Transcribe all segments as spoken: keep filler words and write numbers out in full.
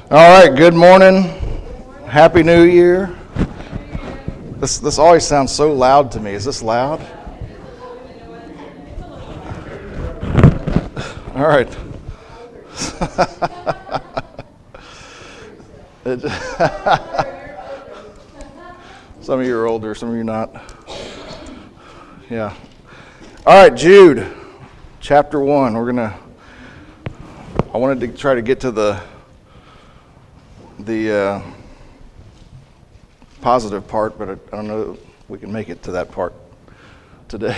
All right, good morning. Happy New Year. This this always sounds so loud to me. Is this loud? All right. Some of you are older, some of you not. Yeah. All right, Jude, chapter one. We're gonna. I wanted to try to get to the the uh, positive part, but I, I don't know if we can make it to that part today.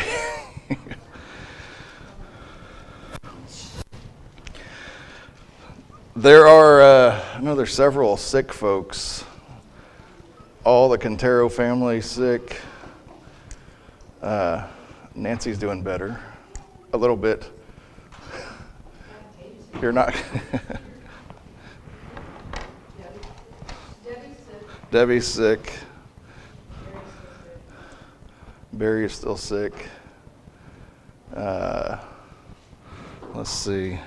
There are, uh, I know there's several sick folks. All the Quintero family sick. Uh, Nancy's doing better, a little bit. You're not. Debbie's sick. Barry is still sick. Uh, let's see.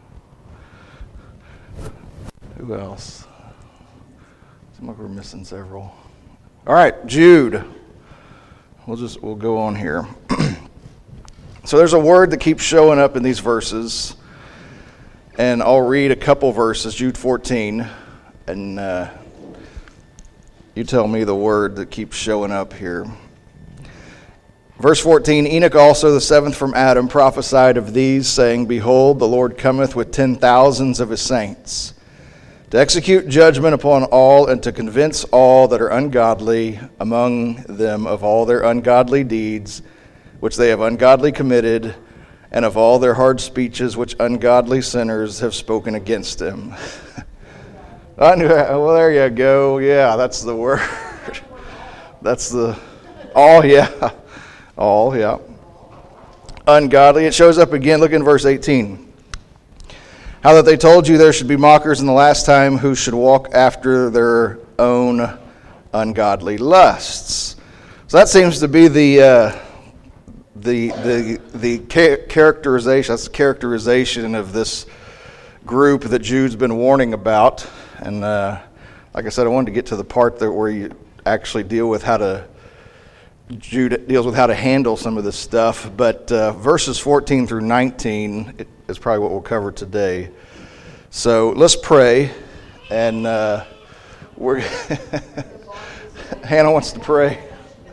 Who else? Seems like we're missing several. All right, Jude. We'll just we'll go on here. So there's a word that keeps showing up in these verses, and I'll read a couple verses. Jude fourteen, and uh, you tell me the word that keeps showing up here. Verse fourteen, Enoch also, the seventh from Adam, prophesied of these, saying, Behold, the Lord cometh with ten thousands of his saints, to execute judgment upon all, and to convince all that are ungodly among them of all their ungodly deeds, which they have ungodly committed, and of all their hard speeches which ungodly sinners have spoken against him. I knew, well, there you go. Yeah, that's the word. That's the, all, yeah. All, yeah. Ungodly. It shows up again. Look in verse eighteen. How that they told you there should be mockers in the last time who should walk after their own ungodly lusts. So that seems to be the uh, the the the characterization. That's the characterization of this group that Jude's been warning about. And uh, like I said, I wanted to get to the part that where you actually deal with how to Jude deals with how to handle some of this stuff. But uh, verses fourteen through nineteen is probably what we'll cover today. So let's pray, and uh, we're Hannah wants to pray.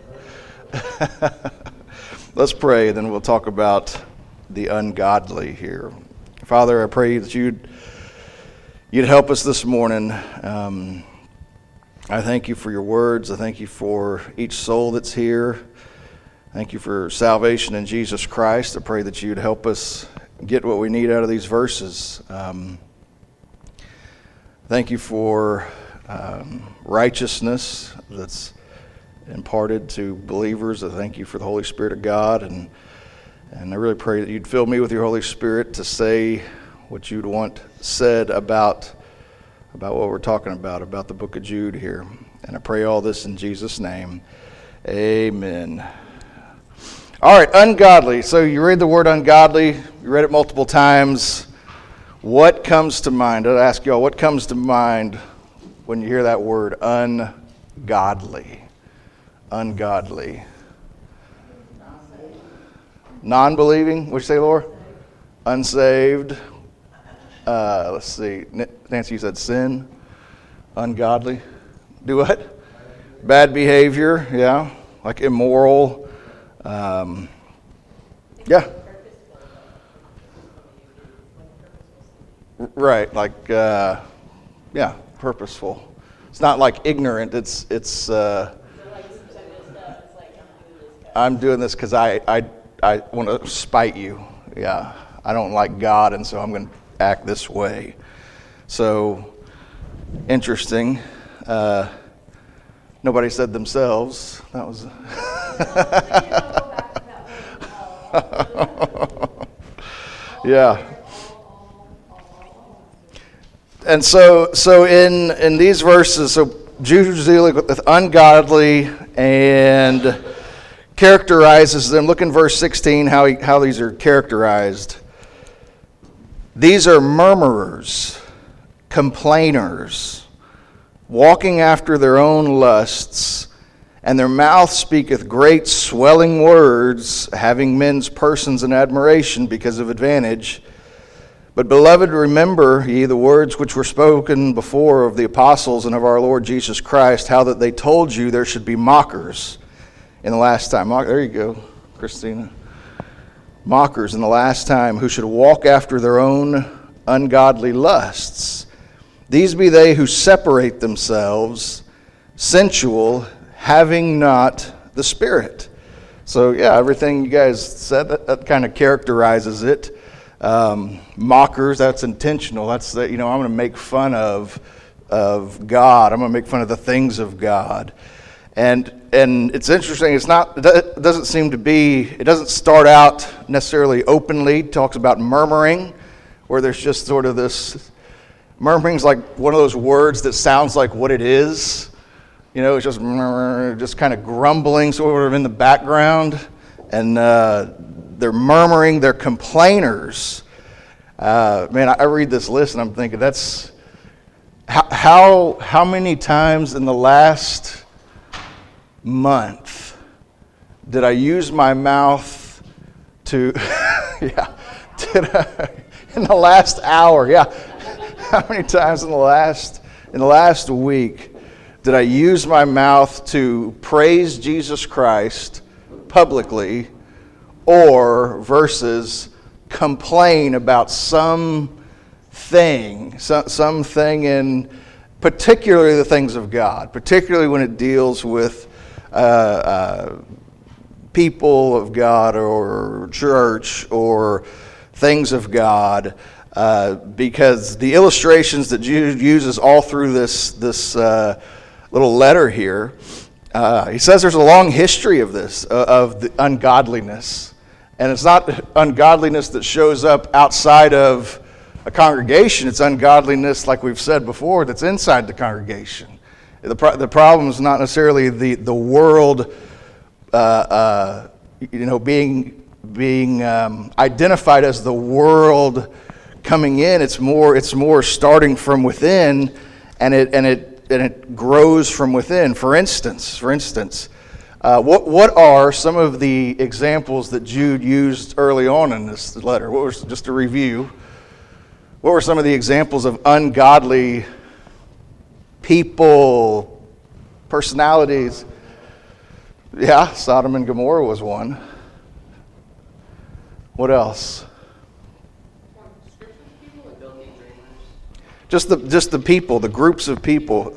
Let's pray, and then we'll talk about the ungodly here. Father, I pray that you'd you'd help us this morning. Um, I thank you for your words. I thank you for each soul that's here. Thank you for salvation in Jesus Christ. I pray that you'd help us get what we need out of these verses. Um, thank you for um, righteousness that's imparted to believers. I thank you for the Holy Spirit of God. And, and I really pray that you'd fill me with your Holy Spirit to say what you'd want said about about what we're talking about, about the book of Jude here. And I pray all this in Jesus' name. Amen. All right, ungodly. So you read the word ungodly. You read it multiple times. What comes to mind? I'd ask y'all, what comes to mind when you hear that word ungodly? Ungodly. Non-believing? What'd you say, Laura? Unsaved. Uh, let's see. Nancy, you said sin, ungodly. Do what? Bad behavior, yeah. Like immoral. Um, yeah. Right, like, uh, yeah, purposeful. It's not like ignorant. It's, it's, uh, I'm doing this because I, I, I want to spite you. Yeah. I don't like God, and so I'm going to act this way. So, interesting. Uh, nobody said themselves. That was. Yeah. And so, so in in these verses, so Jude is dealing with ungodly and characterizes them. Look in verse sixteen how he, how these are characterized. These are murmurers, complainers, walking after their own lusts, and their mouth speaketh great swelling words, having men's persons in admiration because of advantage. But, beloved, remember ye the words which were spoken before of the apostles and of our Lord Jesus Christ, how that they told you there should be mockers in the last time. There you go, Christina. Mockers in the last time, who should walk after their own ungodly lusts. These be they who separate themselves, sensual, having not the Spirit. So, yeah, everything you guys said, that, that kind of characterizes it. Um, mockers, that's intentional. That's, the, you know, I'm going to make fun of, of God. I'm going to make fun of the things of God. And and it's interesting, it's not, it doesn't seem to be, it doesn't start out necessarily openly. It talks about murmuring, where there's just sort of this, murmuring's like one of those words that sounds like what it is. You know, it's just just kind of grumbling sort of in the background. And uh, they're murmuring, they're complainers. Uh, man, I read this list and I'm thinking, that's, how, how, how many times in the last month did I use my mouth to, yeah, did I, in the last hour, yeah, how many times in the last, in the last week did I use my mouth to praise Jesus Christ publicly, or versus complain about some thing, some, something in, particularly the things of God, particularly when it deals with uh, uh, people of God or church or things of God, uh, because the illustrations that Jude uses all through this this uh, little letter here, uh, he says there's a long history of this, uh, of the ungodliness. And it's not ungodliness that shows up outside of a congregation. It's ungodliness, like we've said before, that's inside the congregation. The, pro- the problem is not necessarily the, the world uh, uh, you know, being, being um, identified as the world coming in. It's more, it's more starting from within, and it, and it, and it grows from within. For instance, for instance, Uh, what what are some of the examples that Jude used early on in this letter? What was, just to review, what were some of the examples of ungodly people, personalities? Yeah, Sodom and Gomorrah was one. What else? Just the just the people, the groups of people.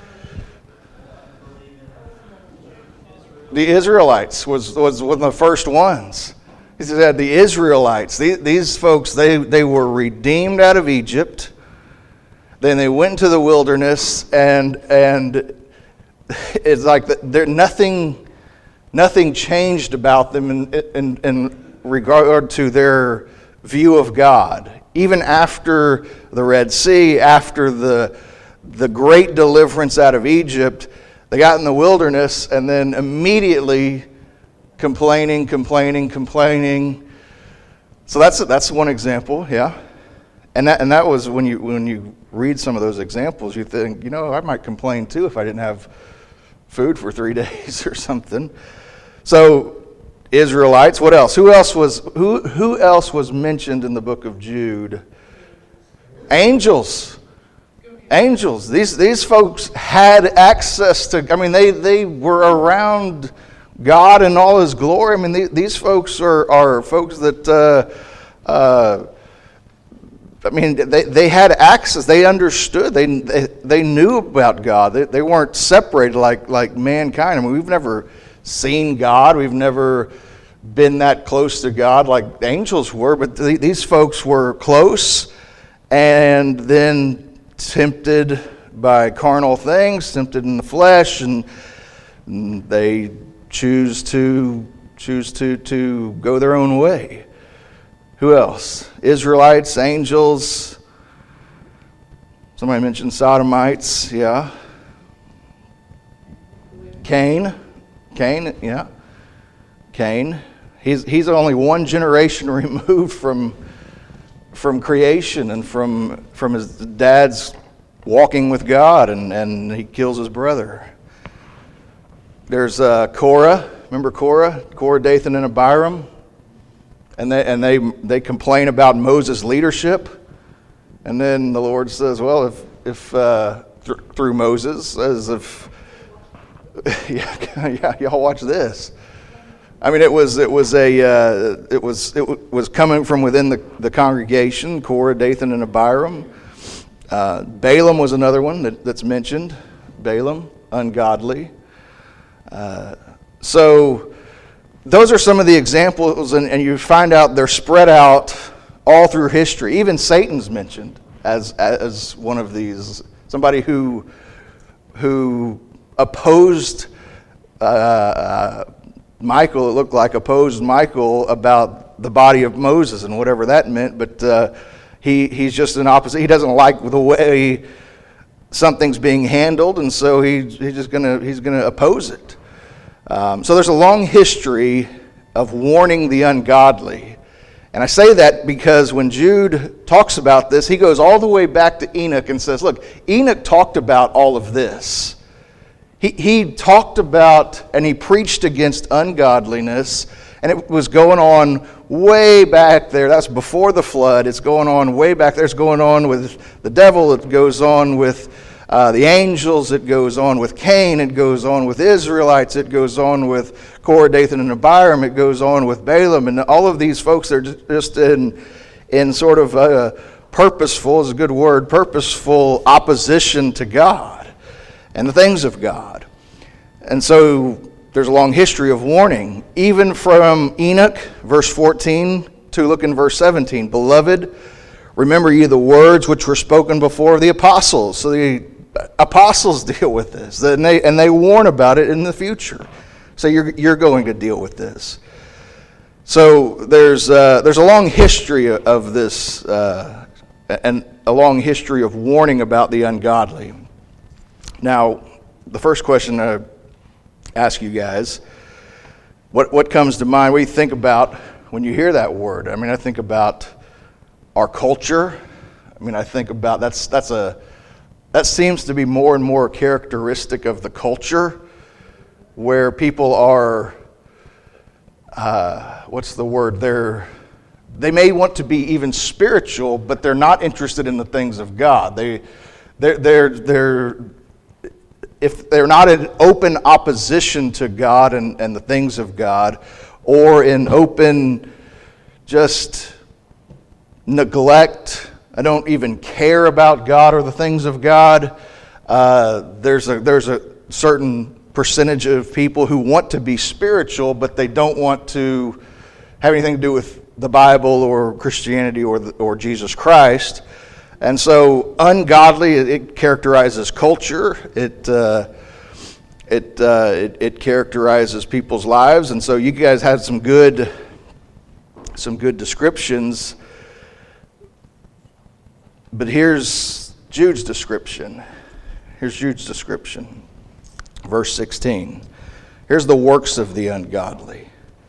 The Israelites was, was one of the first ones. He said the Israelites, these, these folks, they, they were redeemed out of Egypt. Then they went into the wilderness, and and it's like there nothing nothing changed about them in, in, in regard to their view of God. Even after the Red Sea, after the the great deliverance out of Egypt, they got in the wilderness and then immediately complaining, complaining, complaining. So that's that's one example, yeah. And that and that was when you when you read some of those examples, you think, you know, I might complain too if I didn't have food for three days or something. So Israelites, what else? Who else was who who else was mentioned in the book of Jude? Angels. Angels. These these folks had access to, I mean, they, they were around God in all His glory. I mean, they, these folks are, are folks that, uh, uh, I mean, they, they had access. They understood. They they, they knew about God. They, they weren't separated like, like mankind. I mean, we've never seen God. We've never been that close to God like angels were. But th- these folks were close, and then tempted by carnal things, tempted in the flesh, and they choose to choose to, to go their own way. Who else? Israelites, angels. Somebody mentioned Sodomites, yeah. Cain, Cain, yeah. Cain. He's he's only one generation removed from from creation and from from his dad's walking with God, and, and he kills his brother. There's uh, Korah. Remember Korah? Korah, Dathan, and Abiram? And they and they they complain about Moses' leadership. And then the Lord says, well, if if uh, th- through Moses, as if yeah, yeah, y'all watch this. I mean, it was it was a uh, it was it was coming from within the, the congregation. Korah, Dathan, and Abiram. Uh, Balaam was another one that, that's mentioned. Balaam, ungodly. Uh, so those are some of the examples, and, and you find out they're spread out all through history. Even Satan's mentioned as as one of these. Somebody who who opposed uh, uh, Michael, it looked like, opposed Michael about the body of Moses and whatever that meant, but uh, he he's just an opposite. He doesn't like the way something's being handled, and so he he's just gonna he's gonna oppose it. Um, so there's a long history of warning the ungodly. And I say that because when Jude talks about this, he goes all the way back to Enoch and says, look, Enoch talked about all of this. He, he talked about and he preached against ungodliness, and it was going on way back there. That's before the flood. It's going on way back there. It's going on with the devil. It goes on with Uh, the angels, it goes on with Cain, it goes on with Israelites, it goes on with Korah, Dathan, and Abiram, it goes on with Balaam, and all of these folks are just in, in sort of a purposeful, is a good word, purposeful opposition to God and the things of God. And so there's a long history of warning, even from Enoch, verse fourteen, to look in verse seventeen. Beloved, remember ye the words which were spoken before of the apostles. So the apostles deal with this, and they and they warn about it in the future. So you're you're going to deal with this. So there's uh, there's a long history of this, uh, and a long history of warning about the ungodly. Now, the first question I ask you guys: what what comes to mind? What do you think about when you hear that word? I mean, I think about our culture. I mean, I think about that's that's a that seems to be more and more characteristic of the culture, where people are uh, what's the word? They're they may want to be even spiritual, but they're not interested in the things of God. They they're they're they're if they're not in open opposition to God and, and the things of God, or in open just neglect, I don't even care about God or the things of God. Uh, there's a there's a certain percentage of people who want to be spiritual, but they don't want to have anything to do with the Bible or Christianity or the, or Jesus Christ. And so, ungodly, it, it characterizes culture. It uh, it, uh, it it characterizes people's lives. And so, you guys had some good some good descriptions. But here's Jude's description. Here's Jude's description. Verse sixteen. Here's the works of the ungodly.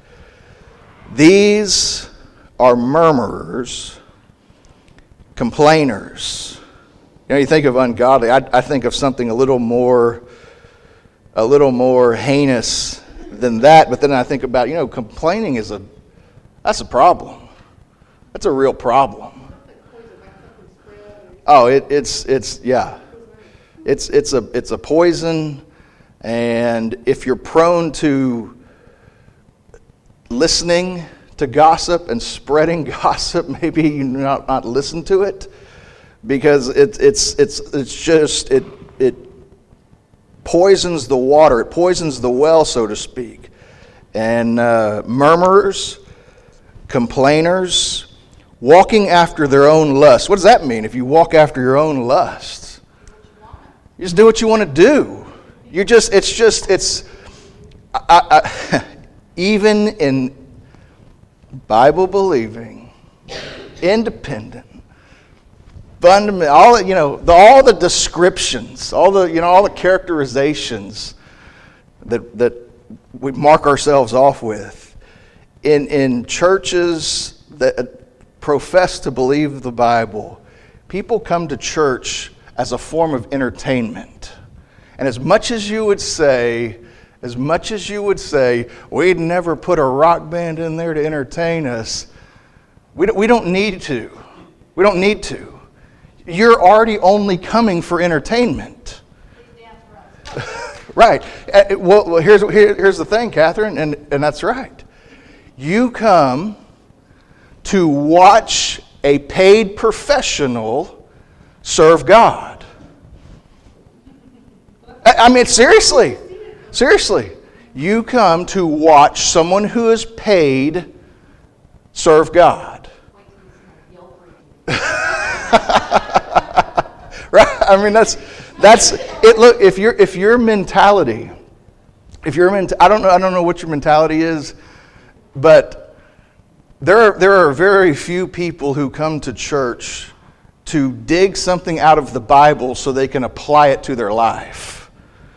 These are murmurers, complainers. You know, you think of ungodly, I, I think of something a little more, a little more heinous than that. But then I think about, you know, complaining is a, that's a problem. That's a real problem. Oh, it, it's it's yeah, it's it's a it's a poison, and if you're prone to listening to gossip and spreading gossip, maybe you not not listen to it, because it it's it's it's just it it poisons the water, it poisons the well, so to speak, and uh, murmurers, complainers, walking after their own lusts. What does that mean if you walk after your own lusts? You just do what you want to do. You just, it's just, it's, I, I, even in Bible-believing, independent, fundamental, all, you know, the, all the descriptions, all the, you know, all the characterizations that, that we mark ourselves off with in, in churches that profess to believe the Bible. People come to church as a form of entertainment. And as much as you would say, as much as you would say, we'd never put a rock band in there to entertain us, we don't, we don't need to. We don't need to. You're already only coming for entertainment. Right. Uh, Well, well, here's, here, here's the thing, Catherine, and, and that's right. You come to watch a paid professional serve God. I, I mean, seriously. Seriously. You come to watch someone who is paid serve God. Right? I mean, that's that's it. Look, if your if your mentality, if your ment, I don't know, I don't know what your mentality is, but there are there are very few people who come to church to dig something out of the Bible so they can apply it to their life.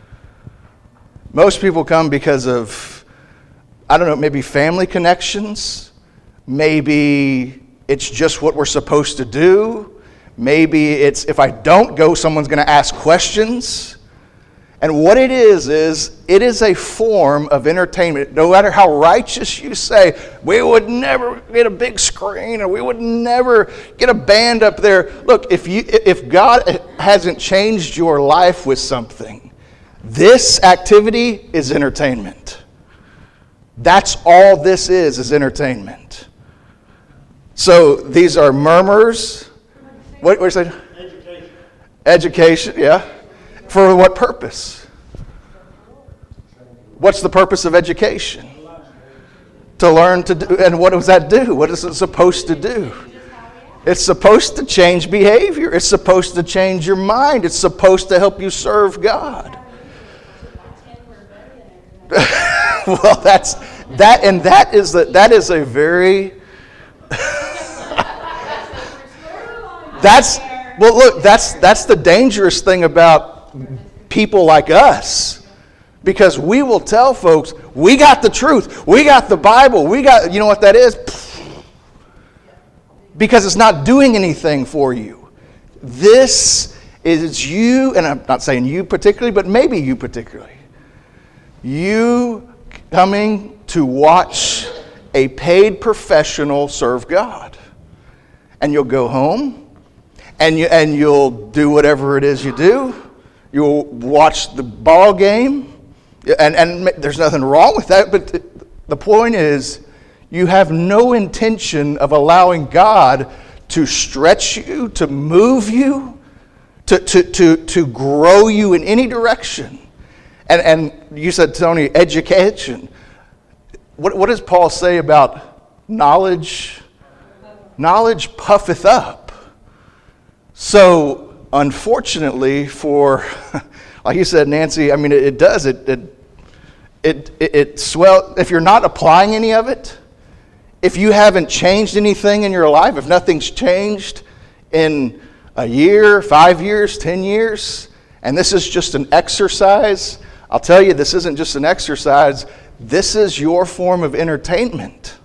Most people come because of, I don't know, maybe family connections, maybe it's just what we're supposed to do. Maybe it's, if I don't go, someone's going to ask questions. And what it is, is it is a form of entertainment. No matter how righteous you say, we would never get a big screen or we would never get a band up there. Look, if you if God hasn't changed your life with something, this activity is entertainment. That's all this is, is entertainment. So these are murmurs. What what did you say? Education. Education, yeah. For what purpose? What's the purpose of education? To learn to do. And what does that do? What is it supposed to do? It's supposed to change behavior. It's supposed to change your mind. It's supposed to help you serve God. Well, that's that, and that is the, that is a very that's well look that's that's the dangerous thing about people like us, because we will tell folks we got the truth, we got the Bible, we got, you know what that is, because it's not doing anything for you. This is you, and I'm not saying you particularly, but maybe you particularly. You coming to watch a paid professional serve God. And you'll go home, and, you, and you'll do whatever it is you do. You'll watch the ball game, and, and there's nothing wrong with that, but the point is, you have no intention of allowing God to stretch you, to move you, to, to, to, to grow you in any direction. And and you said, Tony, education. What what does Paul say about knowledge? Knowledge puffeth up. So unfortunately for, like you said, Nancy, I mean it, it does. It it it it, it swell. If you're not applying any of it, if you haven't changed anything in your life, if nothing's changed in a year, five years, ten years, and this is just an exercise, I'll tell you, this isn't just an exercise. This is your form of entertainment.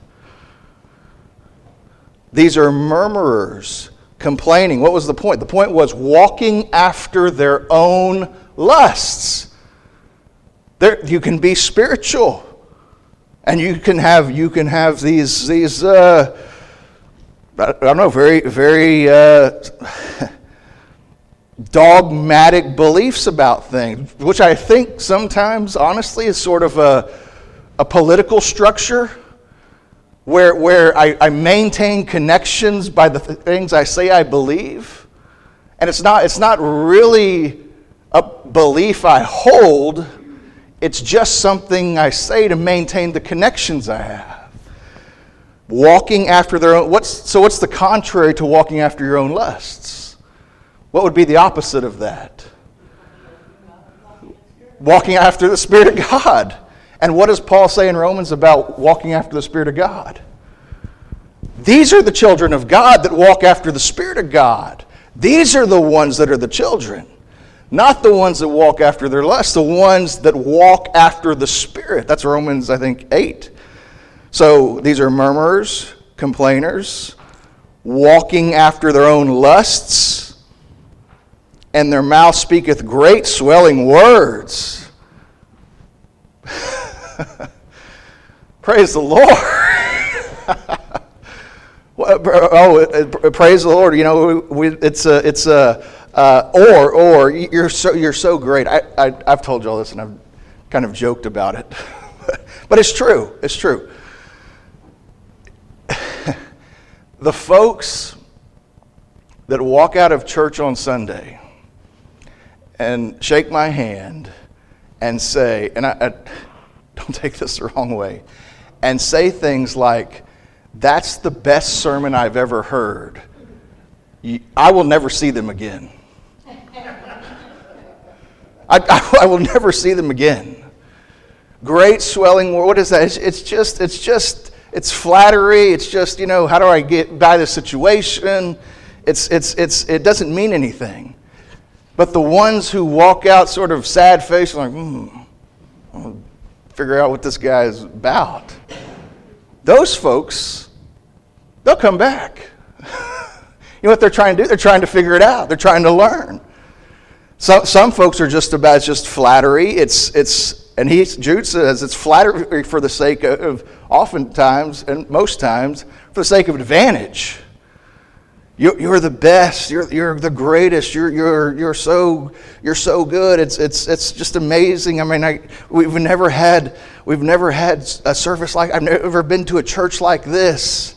These are murmurers, complaining. What was the point? The point was walking after their own lusts. There, you can be spiritual, and you can have you can have these these uh, I don't know, very very. Uh, dogmatic beliefs about things, which I think sometimes, honestly, is sort of a, a political structure where, where I, I maintain connections by the th- things I say I believe. And it's not, it's not really a belief I hold. It's just something I say to maintain the connections I have. Walking after their own, what's, so what's the contrary to walking after your own lusts? What would be the opposite of that? Walking after the Spirit of God. And what does Paul say in Romans about walking after the Spirit of God? These are the children of God that walk after the Spirit of God. These are the ones that are the children. Not the ones that walk after their lust, the ones that walk after the Spirit. That's Romans, I think, eight. So these are murmurers, complainers, walking after their own lusts. and their mouth speaketh great swelling words. Praise the Lord. Oh, praise the Lord. You know, we, it's a, it's a, uh, or, or, you're so, you're so great. I, I, I've told you all this and I've kind of joked about it. But it's true. It's true. The folks that walk out of church on Sunday and shake my hand and say, and I, I don't take this the wrong way, and say things like, "That's the best sermon I've ever heard," I will never see them again. I, I, I will never see them again. Great swelling word. What is that? It's, it's just, it's just, it's flattery. It's just, you know, how do I get by this situation? It's, it's, it's, it doesn't mean anything. But the ones who walk out sort of sad faced, like, hmm, I'll figure out what this guy is about. Those folks, they'll come back. You know what they're trying to do? They're trying to figure it out. They're trying to learn. So, some folks are just about, it's just flattery. It's, it's, and he, Jude says it's flattery for the sake of, of, oftentimes, and most times, for the sake of advantage. You, you're the best. You're, you're the greatest. You're, you're, you're so, you're so good. It's, it's, it's just amazing. I mean, I, we've never had, we've never had a service like, I've never been to a church like this.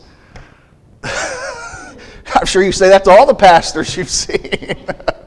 I'm sure you say that to all the pastors you've seen.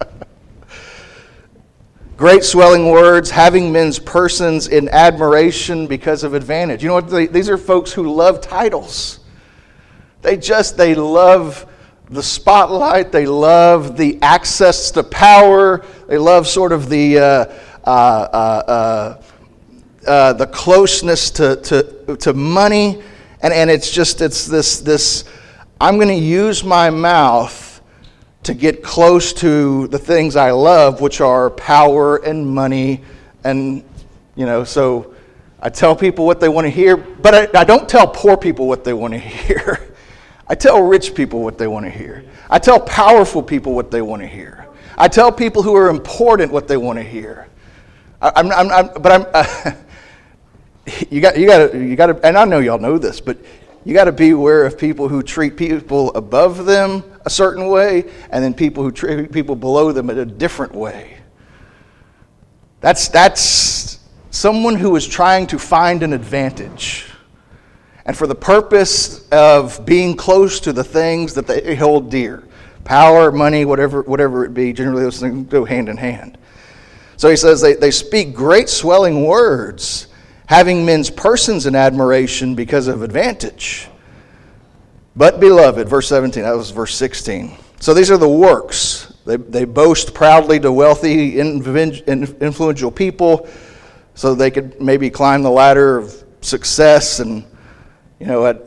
Great swelling words, having men's persons in admiration because of advantage. You know what? They, these are folks who love titles. They just, they love the spotlight. They love the access to power. They love sort of the uh, uh, uh, uh, uh, the closeness to, to to money, and and it's just it's this this. I'm going to use my mouth to get close to the things I love, which are power and money, and you know. So I tell people what they want to hear, but I, I don't tell poor people what they want to hear. I tell rich people what they want to hear. I tell powerful people what they want to hear. I tell people who are important what they want to hear. I, I'm, I'm, I'm, but I'm. Uh, you got, you got, you got to, and I know y'all know this, but you got to be aware of people who treat people above them a certain way, and then people who treat people below them in a different way. That's that's someone who is trying to find an advantage. And for the purpose of being close to the things that they hold dear, power, money, whatever whatever it be, generally those things go hand in hand. So he says they, they speak great swelling words, having men's persons in admiration because of advantage. But beloved, verse seventeen, that was verse sixteen. So these are the works. They, they boast proudly to wealthy, influential people so they could maybe climb the ladder of success. And you know, I,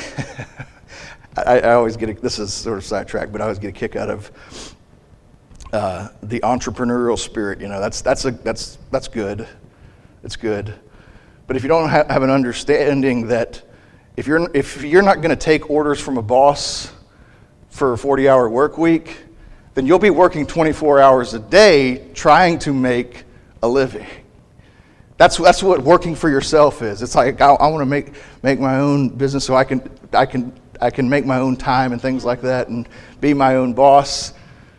I, I always get a, this is sort of sidetracked, but I always get a kick out of uh, the entrepreneurial spirit. You know, that's that's a that's that's good. It's good. But if you don't have, have an understanding that if you're if you're not going to take orders from a boss for a forty-hour work week, then you'll be working twenty-four hours a day trying to make a living. That's that's what working for yourself is. It's like I, I want to make make my own business so I can I can I can make my own time and things like that and be my own boss.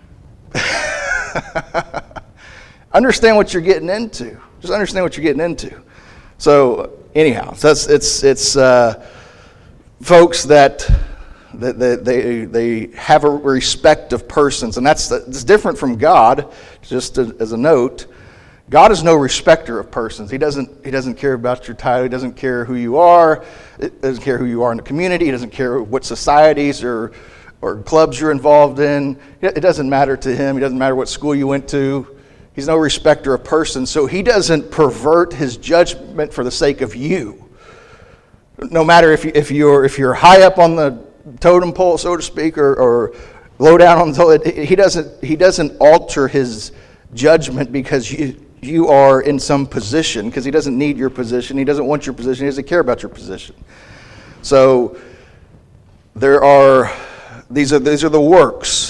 Understand what you're getting into. Just understand what you're getting into. So anyhow, so that's it's it's uh, folks that that they, they they have a respect of persons, and that's that's different from God. Just as a note. God is no respecter of persons. He doesn't, he doesn't care about your title. He doesn't care who you are. He doesn't care who you are in the community. He doesn't care what societies or, or clubs you're involved in. It doesn't matter to him. It doesn't matter what school you went to. He's no respecter of persons. So he doesn't pervert his judgment for the sake of you. No matter if, you, if, you're, if you're high up on the totem pole, so to speak, or, or low down on the totem, he doesn't, he doesn't alter his judgment because you you are in some position, because he doesn't need your position. He doesn't want your position. He doesn't care about your position. So there are these are these are the works.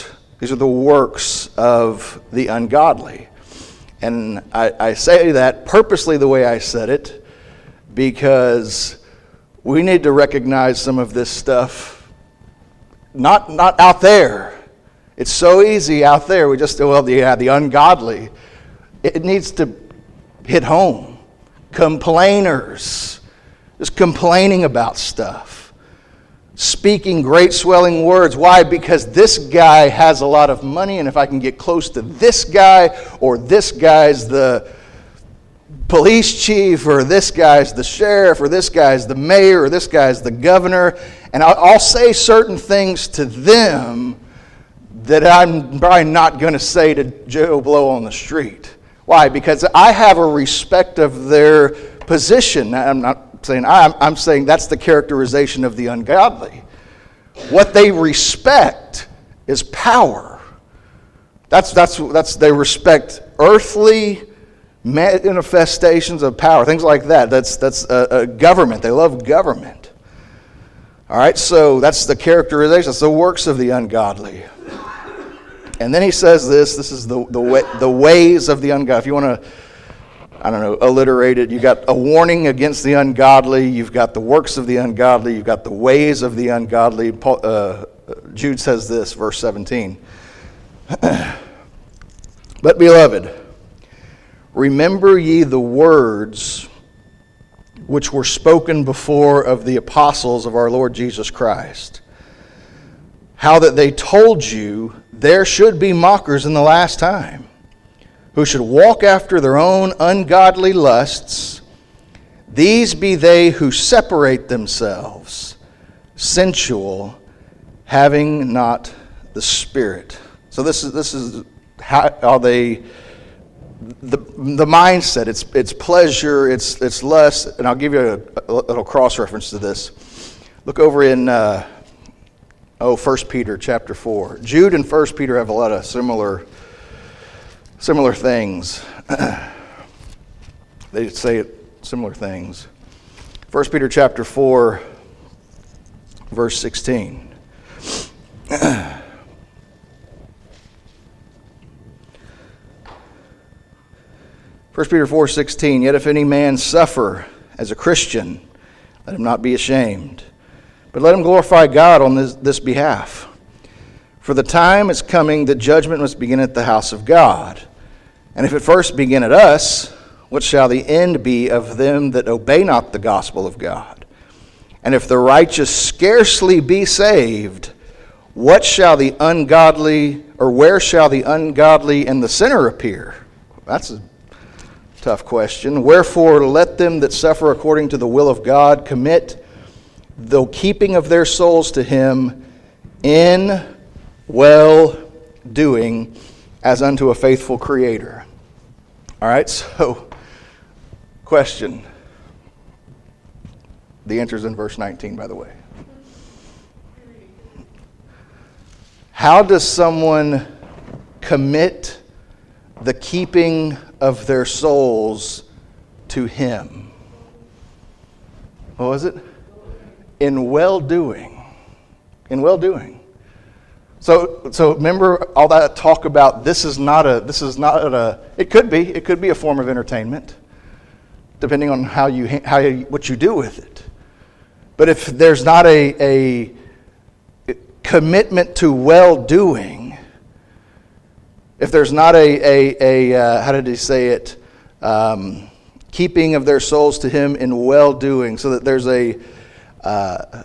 These are the works of the ungodly. And I, I say that purposely the way I said it, because we need to recognize some of this stuff, not, not out there. It's so easy out there. We just, well, yeah, the ungodly. It needs to hit home. Complainers, just complaining about stuff. Speaking great swelling words. Why? Because this guy has a lot of money, and if I can get close to this guy, or this guy's the police chief, or this guy's the sheriff, or this guy's the mayor, or this guy's the governor, and I'll, I'll say certain things to them that I'm probably not going to say to Joe Blow on the street. Why? Because I have a respect of their position. I'm not saying I'm, I'm saying that's the characterization of the ungodly. What they respect is power. That's that's that's they respect earthly manifestations of power, things like that. That's that's a, a government. They love government. All right, so that's the characterization. That's the works of the ungodly. And then he says this. This is the the way, the ways of the ungodly. If you want to, I don't know, alliterate it. You got a warning against the ungodly. You've got the works of the ungodly. You've got the ways of the ungodly. Paul, uh, Jude says this, verse seventeen. But beloved, remember ye the words which were spoken before of the apostles of our Lord Jesus Christ, how that they told you there should be mockers in the last time, who should walk after their own ungodly lusts. These be they who separate themselves, sensual, having not the Spirit. So this is this is how, how they the the mindset. It's it's pleasure. It's it's lust. And I'll give you a, a little cross reference to this. Look over in uh, oh First Peter chapter four. Jude and First Peter have a lot of similar. Similar things. They say similar things. First Peter chapter four, verse sixteen. First Peter four sixteen. Yet if any man suffer as a Christian, let him not be ashamed, but let him glorify God on this, this behalf. For the time is coming that judgment must begin at the house of God. And if it first begin at us, what shall the end be of them that obey not the gospel of God? And if the righteous scarcely be saved, what shall the ungodly, or where shall the ungodly and the sinner appear? That's a tough question. Wherefore let them that suffer according to the will of God commit the keeping of their souls to him in well doing, as unto a faithful Creator. All right, so question. The answer is in verse nineteen, by the way. How does someone commit the keeping of their souls to Him? What was it? In well-doing. In well-doing. So, so remember all that talk about this is not a, this is not a, it could be, it could be a form of entertainment, depending on how you, how you, what you do with it. But if there's not a, a commitment to well-doing, if there's not a, a, a uh, how did he say it, um, keeping of their souls to Him in well-doing, so that there's a, uh,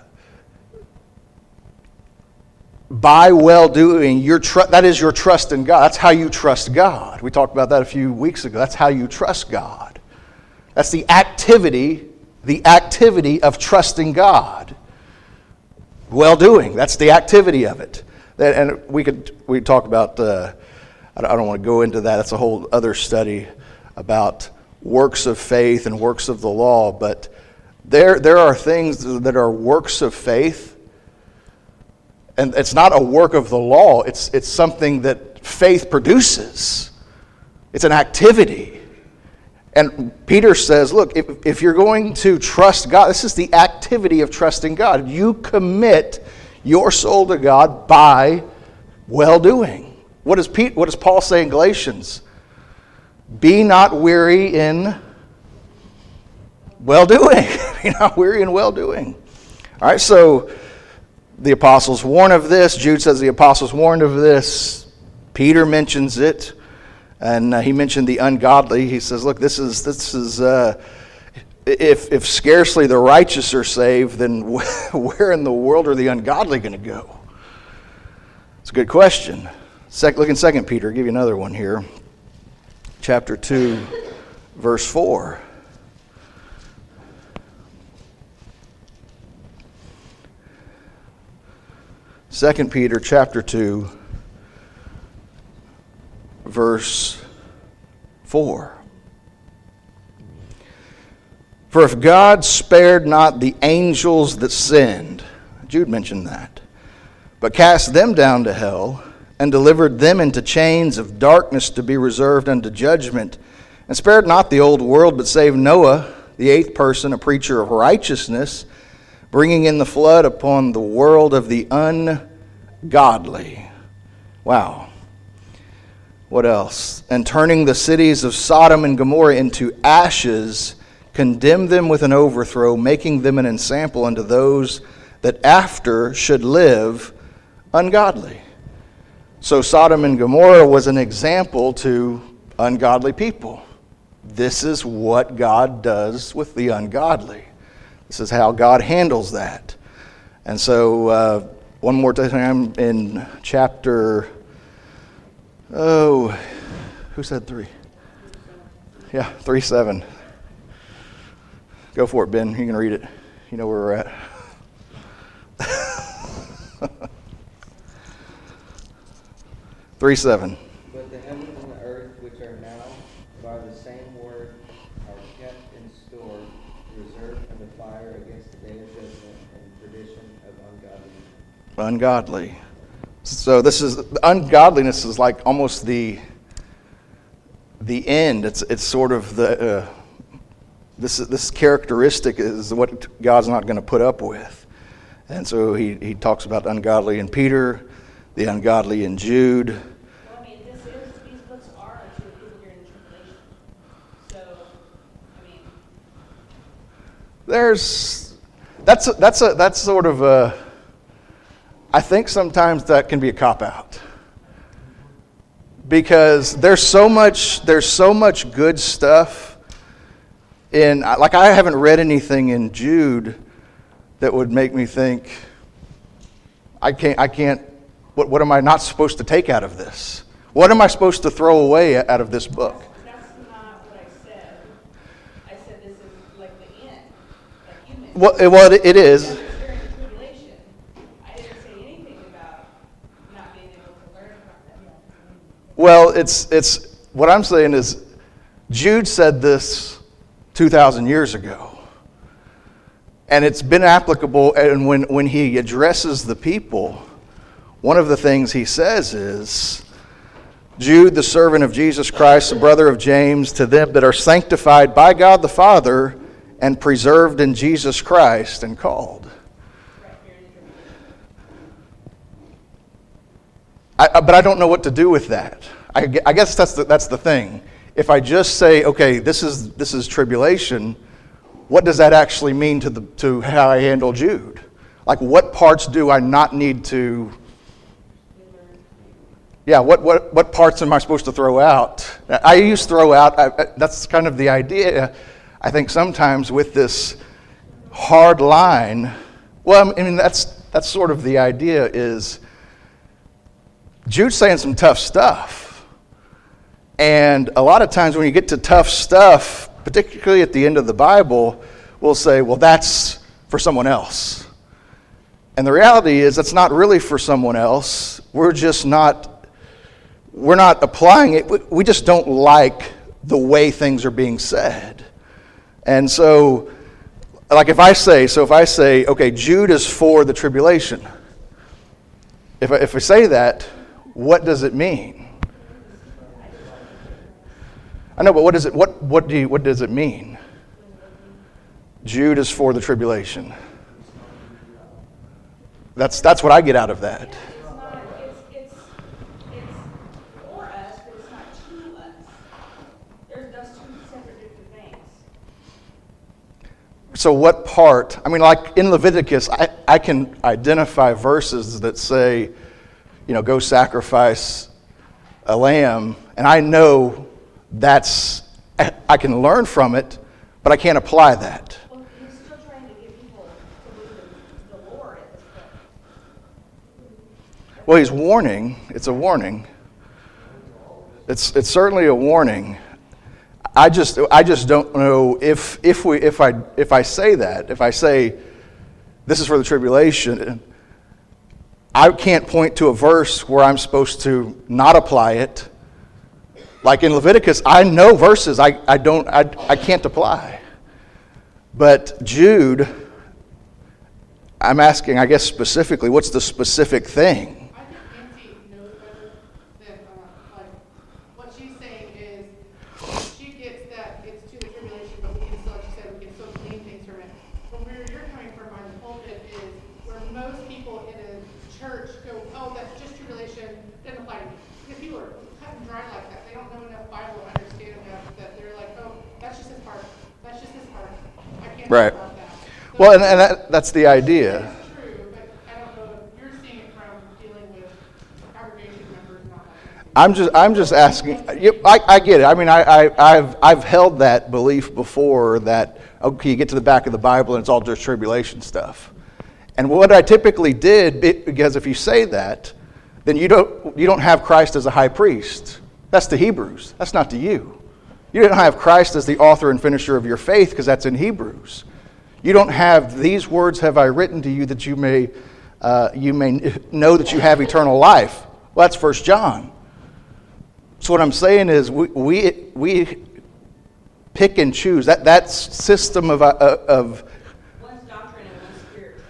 by well-doing, your tr- that is your trust in God. That's how you trust God. We talked about that a few weeks ago. That's how you trust God. That's the activity, the activity of trusting God. Well-doing, that's the activity of it. And we could we talk about, uh, I don't want to go into that. That's a whole other study about works of faith and works of the law. But there there are things that are works of faith. And it's not a work of the law. It's it's something that faith produces. It's an activity. And Peter says, look, if, if you're going to trust God, this is the activity of trusting God. You commit your soul to God by well-doing. What does Pete, what does Paul say in Galatians? Be not weary in well-doing. Be not weary in well-doing. All right, so the apostles warn of this. Jude says the apostles warned of this. Peter mentions it, and uh, he mentioned the ungodly. He says, look, this is, this is uh, if, if scarcely the righteous are saved, then where in the world are the ungodly going to go? It's a good question. Sec- look in Second Peter. I'll give you another one here. Chapter two, verse four. Second Peter chapter two, verse four. For if God spared not the angels that sinned, Jude mentioned that, but cast them down to hell, and delivered them into chains of darkness to be reserved unto judgment, and spared not the old world, but saved Noah, the eighth person, a preacher of righteousness, bringing in the flood upon the world of the ungodly. Wow. What else? And turning the cities of Sodom and Gomorrah into ashes, condemned them with an overthrow, making them an ensample unto those that after should live ungodly. So Sodom and Gomorrah was an example to ungodly people. This is what God does with the ungodly. This is how God handles that. And so, uh, one more time in chapter, oh, who said three? Yeah, three seven. Go for it, Ben. You can read it. You know where we're at. three seven. But the heavens and the earth, which are now by the same word, are kept in store, reserved unto fire against the day of judgment and perdition of ungodly. Ungodly. So this is, ungodliness is like almost the the end. It's it's sort of the uh, this this characteristic is what God's not going to put up with, and so he he talks about ungodly in Peter, the ungodly in Jude. Well, I mean, this is, these books are to the people during the tribulation. So, I mean, There's that's a, that's a that's sort of a. I think sometimes that can be a cop-out, because there's so much there's so much good stuff in, like, I haven't read anything in Jude that would make me think I can't I can't what what am I not supposed to take out of this? What am I supposed to throw away out of this book? that's not what I said. I said this is like the end, like you mentioned. Well, it, well, it, it is. During the tribulation, I didn't say anything about not being able to learn from them. Well, it's it's what I'm saying is Jude said this two thousand years ago. And it's been applicable, and when, when he addresses the people, one of the things he says is, Jude, the servant of Jesus Christ, the brother of James, to them that are sanctified by God the Father and preserved in Jesus Christ and called. I, I- but I don't know what to do with that. I, gue- I guess that's the, that's the thing. If I just say, okay, this is this is tribulation, what does that actually mean to the to how I handle Jude? Like, what parts do I not need to? Yeah, what what what parts am I supposed to throw out? I use throw out. I, I- that's kind of the idea. I think sometimes with this hard line. Well, I mean that's that's sort of the idea. Is Jude's saying some tough stuff. And a lot of times when you get to tough stuff, particularly at the end of the Bible, we'll say, well, that's for someone else. And the reality is that's not really for someone else. We're just not, we're not applying it. We- We just don't like the way things are being said. And so, like if I say, so if I say, okay, Jude is for the tribulation. If I, if I say that, what does it mean? I know, but what does it what what do you, what does it mean? Jude is for the tribulation. That's that's what I get out of that. It's not, it's, it's, it's, so what part? I mean, like in Leviticus, I, I can identify verses that say, you know, go sacrifice a lamb, and I know that's, I, I can learn from it, but I can't apply that. Well, he's still trying to get people to believe in the Lord at this point. Well, he's warning. It's a warning. It's it's certainly a warning. I just I just don't know if if we if I if I say that, if I say this is for the tribulation, I can't point to a verse where I'm supposed to not apply it. Like in Leviticus, I know verses I, I don't I, I can't apply. But Jude, I'm asking, I guess specifically, what's the specific thing? I think Nancy knows better than, uh, like, what she's saying is, she gets that it's to the tribulation, but we can still, like you said, we can still glean things from it. But where you're coming from on the pulpit is where most people in a church go, oh, that's just tribulation, doesn't apply to me. Because people are cut and dry like that. They don't know enough Bible to understand enough that they're like, oh, that's just his part. That's just his part. I can't Right. talk about that. So Well, and, and that, that's the idea. it's true, but I don't know if you're seeing it from dealing with congregation members, not like that. I'm just I'm just asking. Yep, I, I get it. I mean, I, I I've I've held that belief before that okay, you get to the back of the Bible and it's all just tribulation stuff. And what I typically did, it- because if you say that, then you don't you don't have Christ as a high priest. That's the Hebrews. That's not to you. You don't have Christ as the author and finisher of your faith because that's in Hebrews. You don't have these words have I written to you that you may uh, you may know that you have eternal life. Well, that's First John. So what I'm saying is we we, we pick and choose that that system of uh, of One's doctrine and one's spirit.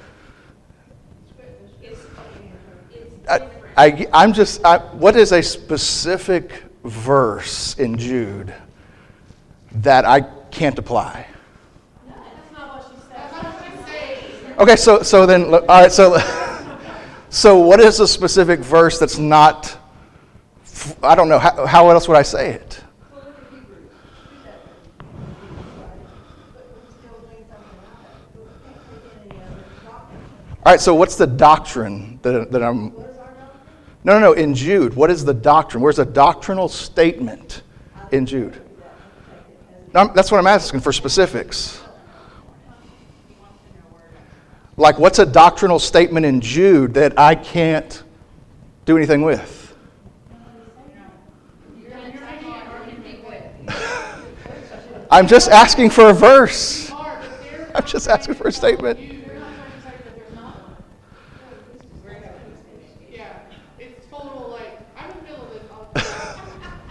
It's, it's I, different. I I'm just I, what is a specific verse in Jude that I can't apply? No, that's not what she said. That's not what I say. Okay, so so then look, all right, so so what is a specific verse that's not? I don't know how, how else would I say it? Well, look at Hebrews. Do that. But we still doing something about it. But we can't take any other doctrine. All right, so what's the doctrine that that I'm? What is our doctrine? No, no, no. In Jude, what is the doctrine? Where's a doctrinal statement in Jude? No, I'm- that's what I'm asking for specifics. Like, what's a doctrinal statement in Jude that I can't do anything with? You're making an argument with. I'm just asking for a verse. You are, but they're- I'm just asking for a statement. You- They're not trying to tell you that there's not one. Yeah, it's total like, I'm in the middle of this. I'll-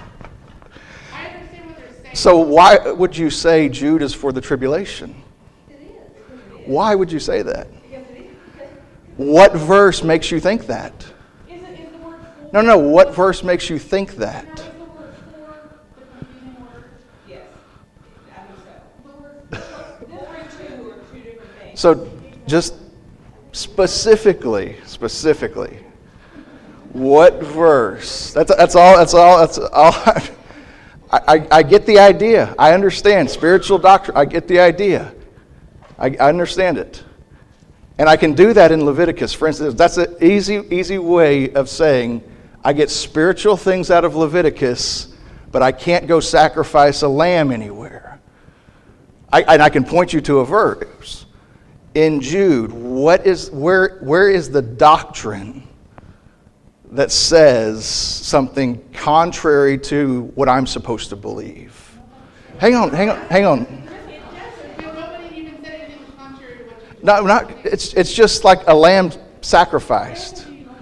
I understand what they're saying. So why would you say Jude is for the tribulation? It is. Because it is. Why would you say that? Because it is. Because What verse makes you think that? is it is the word for? No, no, what verse makes you think Now, that? is the word for the confusing word? Yes. I think so. The word for. This and two are two different things. So just specifically, specifically, what verse? That's that's all. That's all. That's all. I, I, I get the idea. I understand spiritual doctrine. I get the idea. I, I understand it, and I can do that in Leviticus. For instance, that's an easy easy way of saying I get spiritual things out of Leviticus, but I can't go sacrifice a lamb anywhere. I, and I can point you to a verse. In Jude, what is where where is the doctrine that says something contrary to what I'm supposed to believe? Hang on, hang on, hang on. But nobody even said anything contrary to what you. No, not it's it's just like a lamb sacrificed.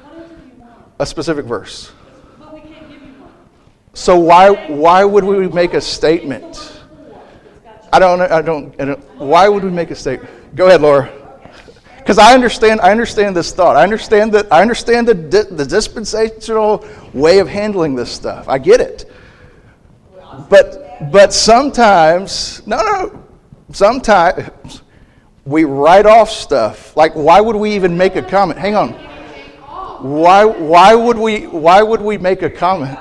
A specific verse. But we can't give you one. So why why would we make a statement? I don't I don't, I don't why would we make a statement? Go ahead, Laura. Because I understand, I understand this thought. I understand that. I understand the di- the dispensational way of handling this stuff. I get it. But but sometimes, no, no. Sometimes we write off stuff. Like, why would we even make a comment? Hang on. Why why would we why would we make a comment?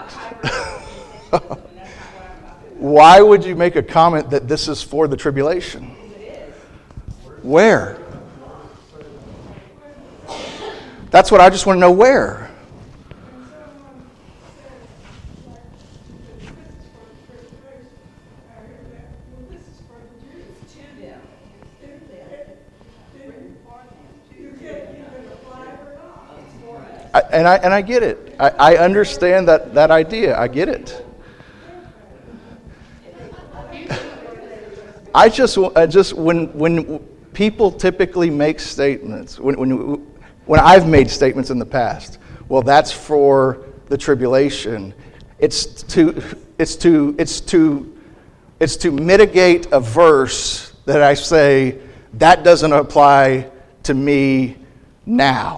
Why would you make a comment that this is for the tribulation? Where? That's what I just want to know, where. I, and I and I get it. I, I understand that, that idea. I get it. I just I just when when people typically make statements, when when when I've made statements in the past, well, that's for the tribulation. It's to it's to it's to it's to mitigate a verse that I say that doesn't apply to me now.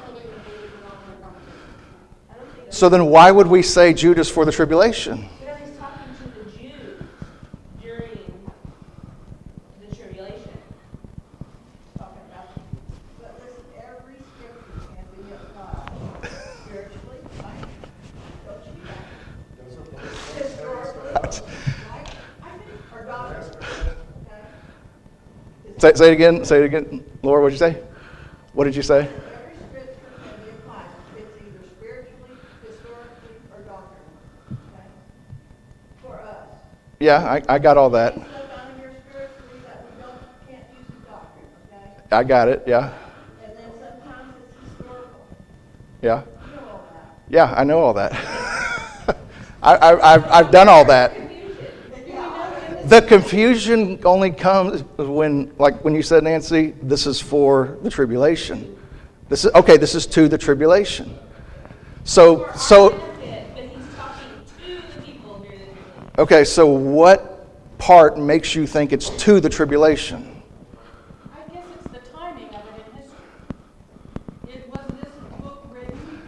So then why would we say Judas for the tribulation? Because he's talking to the Jews during the tribulation. Talking about, but listen, every scripture can be applied spiritually, right? Don't you think? Historically, right? I think, or doctrinally, okay? Say, say it again. Say it again. Laura, what did you say? What did you say? Every scripture can be applied. It's either spiritually, historically, or doctrinally, okay? For us. Yeah, I, I got all that. Stuff out of here spiritually that we don't, can't use as doctrine, okay? I got it. Yeah. And then sometimes it's historical. Yeah. You know all that. Yeah, I know all that. I, I, I've, I've done all that. The confusion only comes when, like when you said, Nancy, this is for the tribulation. This is okay. This is to the tribulation. So, so But he's talking to the people during the tribulation. okay. So, what part makes you think it's to the tribulation? I guess it's the timing of it in history. It wasn't this book written.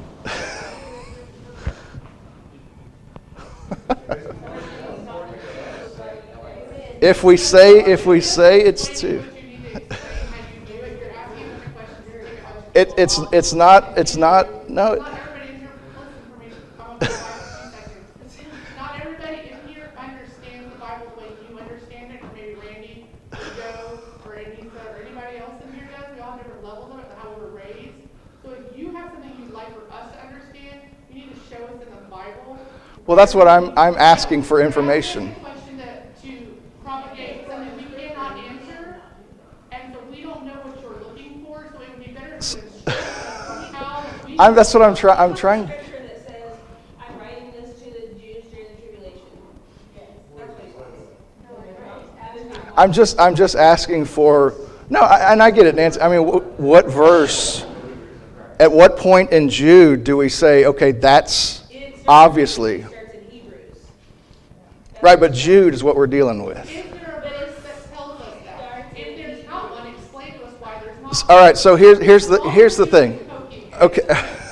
If we say, if we say it's to, it, it's it's not it's not no. Not everybody in here, listen for me, I want to go back a few seconds. Not everybody in here understands the Bible the way you understand it, or maybe Randy, or Joe, or Anissa, or anybody else in here does. We all have different levels of it, and how we were raised. So if you have something you'd like for us to understand, you need to show us in the Bible. Well, that's what I'm I'm asking for information. Question that to propagate something we cannot answer, and so we don't know what you're looking for, so it would be better to instruct us how we. I'm that's what I'm trying. I'm trying. Scripture that says, I'm writing this to the Jews during the tribulation. That's what it says. I'm just I'm just asking for no, I, and I get it, Nancy. I mean, wh- what verse? At what point in Jude do we say, okay, that's It starts- obviously It starts in Hebrews. right? But Jude is what we're dealing with. If there are bits that tells us that, if there's not one, explain to us why there's not. All right. So here's here's the here's the thing. Okay.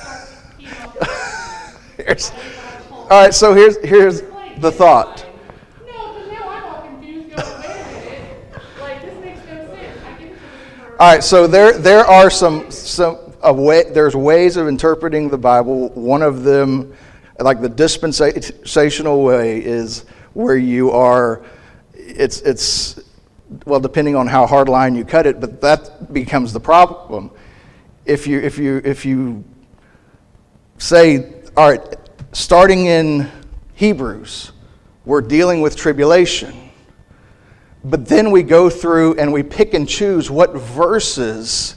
Here's, all right. So here's here's the thought. No, because now I'm all confused, going, wait a minute, like, this makes no sense. I get it. All right. So there there are some some a way. There's ways of interpreting the Bible. One of them, like the dispensational way, is where you are. It's it's well, depending on how hard line you cut it, but that becomes the problem. If you if you if you say, all right, starting in Hebrews, we're dealing with tribulation, but then we go through and we pick and choose what verses.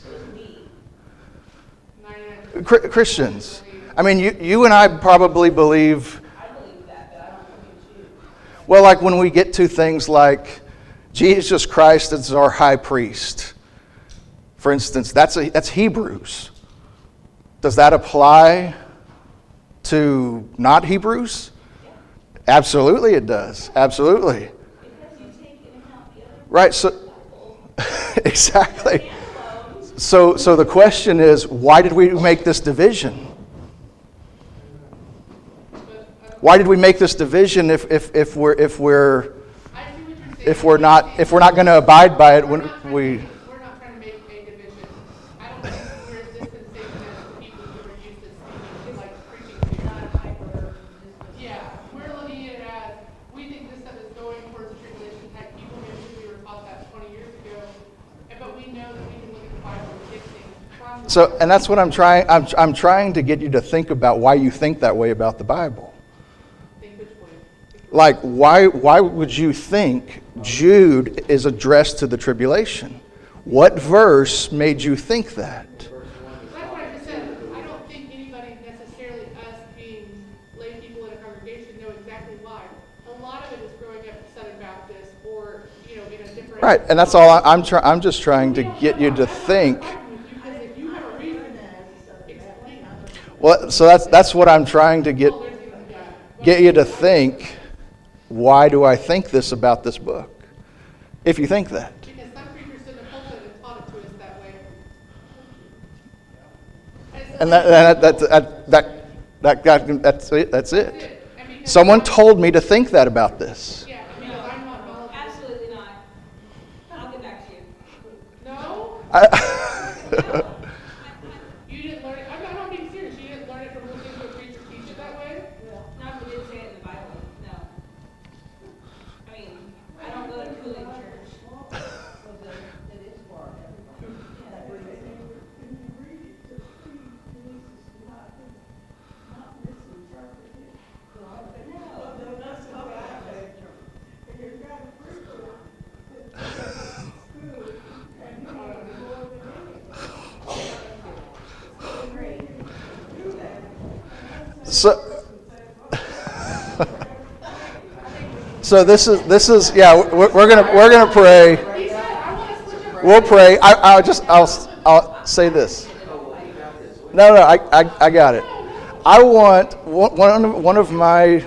Chr- Christians, I mean, you you and I probably believe. I believe that, but I don't think it's you. Well, like when we get to things like Jesus Christ is our high priest, for instance, that's a, that's Hebrews. Does that apply to not Hebrews? Absolutely, it does. Absolutely. Because you take into account the other Right. So exactly. So so the question is, why did we make this division? Why did we make this division if if, if we're if we're I see what you're saying. if we're not if we're not going to abide by it We're when not trying we to make- We're not trying to make a division. I don't think we're as dispensation as the people who are used to speaking, like preaching to. Yeah, we're looking at it as, we think this stuff is going towards the tribulation type people, maybe we were taught that twenty years ago. And- But So, and that's what I'm trying, I'm, I'm trying to get you to think about why you think that way about the Bible. Think which way? Like, why, why would you think Jude is addressed to the tribulation? What verse made you think that? That's what I just said. I don't think anybody, necessarily us being lay people in a congregation, know exactly why. A lot of it is growing up Southern Baptist or, you know, in a different... Right, and that's all I, I'm trying, I'm just trying to get you to think. Because if you have a reason, explain it. Well, so that's, that's what I'm trying to get, get you to think. Why do I think this about this book? If you think that. Because some preachers in the pulpit have taught it to us that way. And that, that, that, that, that, that, that, that's it. That's it. And because- Someone told me to think that about this. Yeah, because I'm not knowledgeable. Absolutely not. I'll get back to you. No? I, You didn't learn it, I'm not, I'm not being serious, you didn't learn it from listening to a preacher teach it that way? Not if it didn't say it in the Bible, no. I mean, I don't go to Cooling Church. so, so this is this is yeah. We're, we're gonna we're gonna pray. He said, I want to switch up. We'll pray. I, I'll just I'll I'll say this. No, no, I, I, I got it. I want one one of, one of my.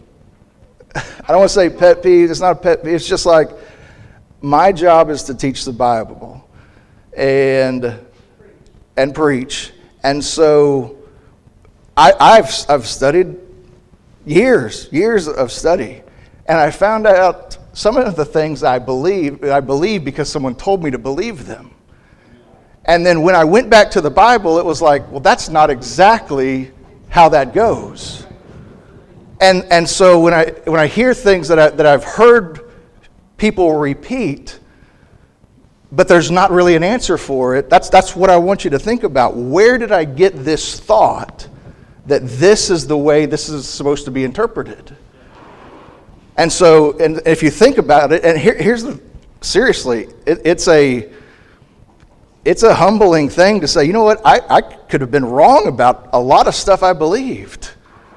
I don't want to say pet peeve. It's not a pet peeve. It's just like my job is to teach the Bible, and and preach. And so I, I've I've studied years years of study, and I found out some of the things I believe I believe because someone told me to believe them. And then when I went back to the Bible, it was like, well, that's not exactly how that goes. And and so when I when I hear things that I that I've heard people repeat, but there's not really an answer for it, that's that's what I want you to think about. Where did I get this thought that this is the way this is supposed to be interpreted? And so, and if you think about it, and here, here's the seriously, it, it's a it's a humbling thing to say, you know what, I, I could have been wrong about a lot of stuff I believed.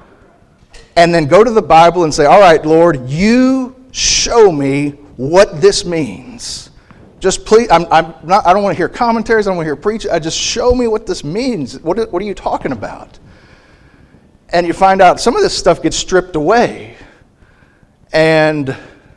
And then go to the Bible and say, all right, Lord, you show me what this means. Just please, I'm, I'm not, I don't want to hear commentaries, I don't want to hear preaching. I just show me what this means. What, what are you talking about? And you find out some of this stuff gets stripped away. And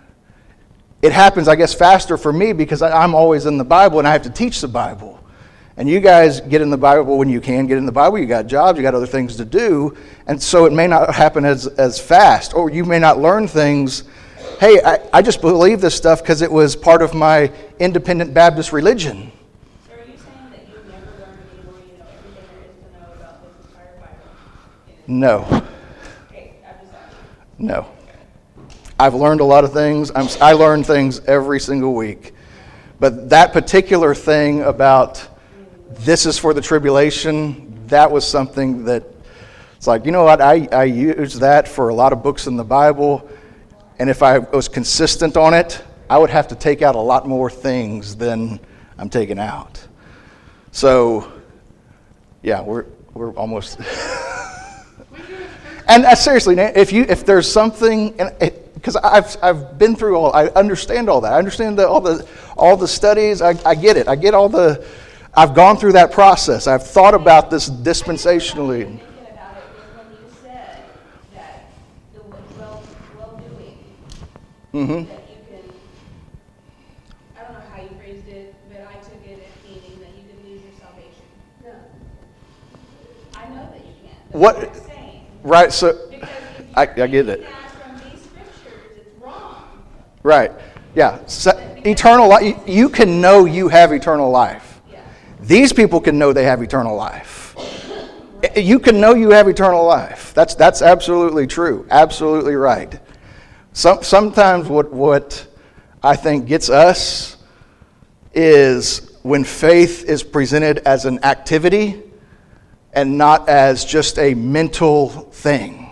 it happens, I guess, faster for me because I, I'm always in the Bible and I have to teach the Bible. And you guys get in the Bible when you can get in the Bible. You got jobs, you got other things to do. And so it may not happen as, as fast. Or you may not learn things. Hey, I, I just believe this stuff because it was part of my independent Baptist religion. So are you saying that you never learned anymore, you know everything there is to know about this entire Bible? No, Okay, I'm just asking. no. I've learned a lot of things. I'm, I learn things every single week. But that particular thing about this is for the tribulation, that was something that it's like, you know what, I, I use that for a lot of books in the Bible. And if I was consistent on it, I would have to take out a lot more things than I'm taking out. So, yeah, we're we're almost. And uh, seriously, if you if there's something, because I've I've been through all, I understand all that. I understand the, all the all the studies. I, I get it. I get all the. I've gone through that process. I've thought about this dispensationally. Thinking about it was when you said that the well well doing Mm-hmm. that you can. I don't know how you phrased it, but I took it as meaning that you can lose your salvation. No. I know that you can't. But What- I'm saying, Right. So, because if I, you're I get it. reading that from these scriptures, it's wrong. Right. Yeah. So, eternal life. You, you can know you have eternal life. Yeah. These people can know they have eternal life. You can know you have eternal life. That's that's absolutely true. Absolutely right. Some sometimes what what I think gets us is when faith is presented as an activity and not as just a mental thing.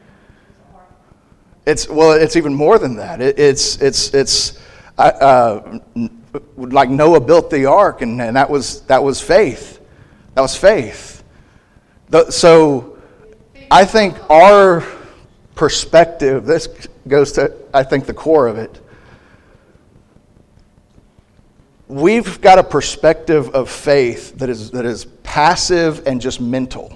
It's well, it's even more than that. It, it's it's it's uh, like Noah built the ark, and, and that was that was faith. That was faith. The, so I think our perspective. This goes to I think the core of it. We've got a perspective of faith that is that is passive and just mental.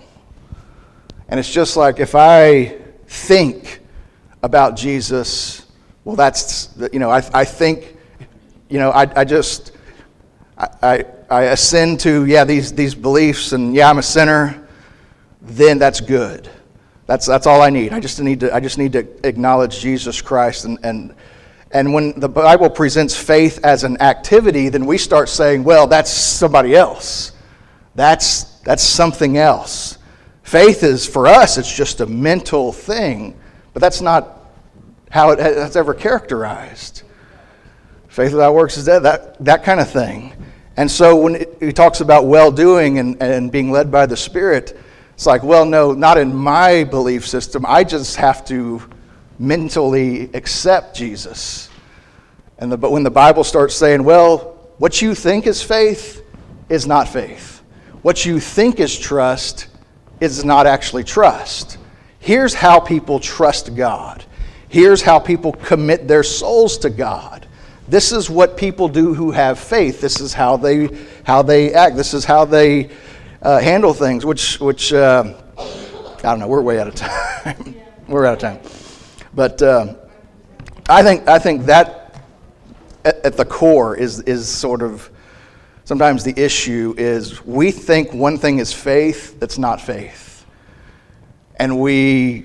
And it's just like if I think about Jesus, well, that's, you know, I, I think, you know, I, I just, I, I, I ascend to, yeah, these, these beliefs, and yeah, I'm a sinner, then that's good. That's, that's all I need. I just need to, I just need to acknowledge Jesus Christ. And, and, and when the Bible presents faith as an activity, then we start saying, well, that's somebody else. That's, that's something else. Faith is, for us, it's just a mental thing. But that's not how it has ever characterized. Faith without works is dead, that, that kind of thing. And so when it, he talks about well-doing and, and being led by the Spirit, it's like, well, no, not in my belief system. I just have to mentally accept Jesus. And the, but when the Bible starts saying, well, what you think is faith is not faith. What you think is trust is not actually trust. Here's how people trust God. Here's how people commit their souls to God. This is what people do who have faith. This is how they how they act. This is how they uh, handle things. Which which uh, I don't know. We're way out of time. We're out of time. But uh, I think I think that at, at the core is is sort of sometimes the issue is we think one thing is faith that's not faith. And we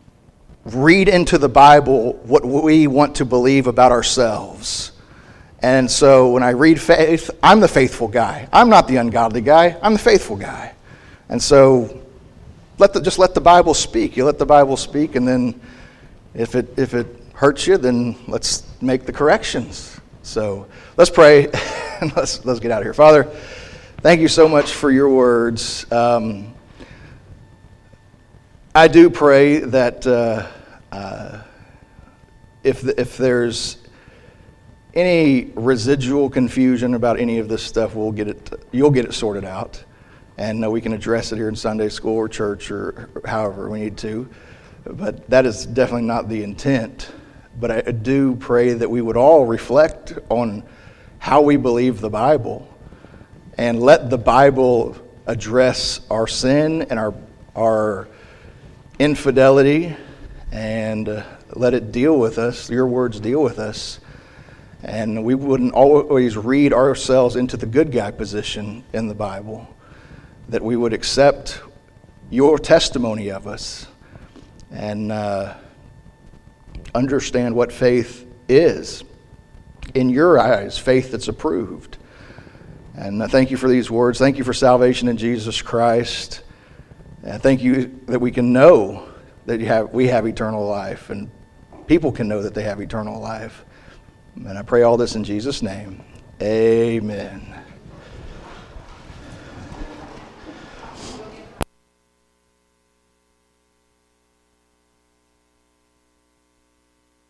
read into the Bible what we want to believe about ourselves. And so when I read faith, I'm the faithful guy. I'm not the ungodly guy. I'm the faithful guy. And so let the, just let the Bible speak. You let the Bible speak, and then if it if it hurts you, then let's make the corrections. So let's pray, and let's let's get out of here. Father, thank you so much for your words. Um, I do pray that uh, uh, if the, if there's any residual confusion about any of this stuff, we'll get it. You'll get it sorted out, and uh, we can address it here in Sunday school or church or however we need to. But that is definitely not the intent. But I do pray that we would all reflect on how we believe the Bible, and let the Bible address our sin and our our infidelity, and uh, let it deal with us. Your words deal with us. And we wouldn't always read ourselves into the good guy position in the Bible, that we would accept your testimony of us and uh, understand what faith is in your eyes, faith that's approved. And I thank you for these words. Thank you for salvation in Jesus Christ. And thank you that we can know that you have, we have eternal life, and people can know that they have eternal life. And I pray all this in Jesus' name. Amen.